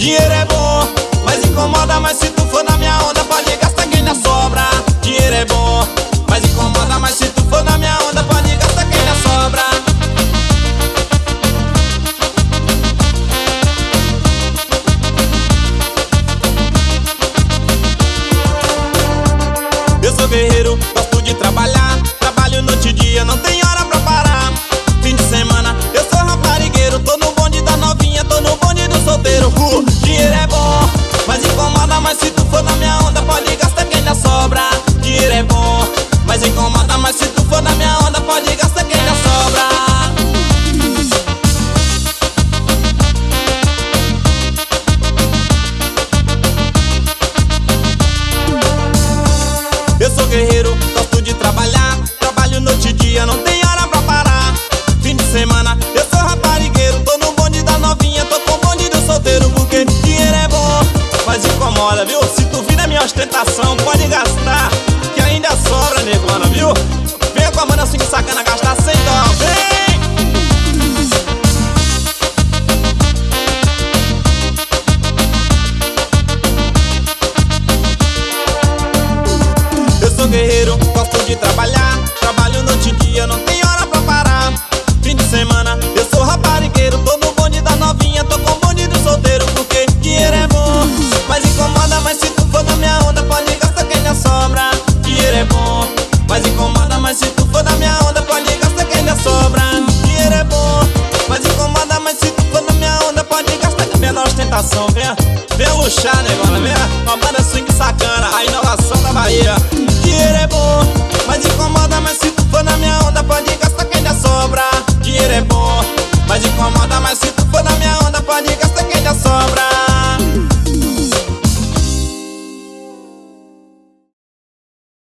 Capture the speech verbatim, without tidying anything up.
Dinheiro é bom, mas incomoda. Mas se tu for na minha onda, pode gastar que ainda sobra. Dinheiro é bom, mas incomoda. Mas se tu for na minha onda, pode gastar que ainda sobra. Eu sou guerreiro, gosto de trabalhar. Trabalho noite e dia, não tem hora pra parar. Fim de semana, eu sou raparigueiro. Tô no bonde da novinha, tô no bonde do solteiro. uh, Dinheiro é bom, mas incomoda. Mas se tu for na minha onda, pode gastar que ainda sobra. Dinheiro é bom, mas incomoda. Mas se tu for na minha onda, pode gastar que ainda sobra. Eu sou guerreiro, gosto de trabalhar. Trabalho noite e dia, não tem hora pra parar. Fim de semana, eu sou raparigueiro. Tô no bonde da novinha, tô com o bonde do solteiro. Porque dinheiro é bom, mas incomoda, viu? Se tu vir na minha ostentação, pode gastar que ainda sobra, negona, viu? Venha com a mana swing sacana, gastar sem dó, vem! Eu sou guerreiro, gosto de trabalhar. Trabalho noite e dia, não tem hora pra parar. Fim de semana, eu sou raparigueiro. Tô no bonde da novinha, tô com o bonde do solteiro. Porque dinheiro é bom, mas incomoda. Mas se tu for na minha onda, pode gastar que ainda sobra. Dinheiro é bom, mas incomoda. Mas se tu for na minha onda, pode gastar que ainda sobra. Dinheiro é bom, mas incomoda. Mas se tu for na minha onda, pode gastar que menor ostentação. Venha, venha luxar, negona, venha com a banda swing sacana, a inovação da Bahia. Dinheiro é bom, mas incomoda. Mas se tu for na minha onda, pode gastar que ainda sobra. Dinheiro é bom, mas incomoda. Mas se tu for na minha onda, pode gastar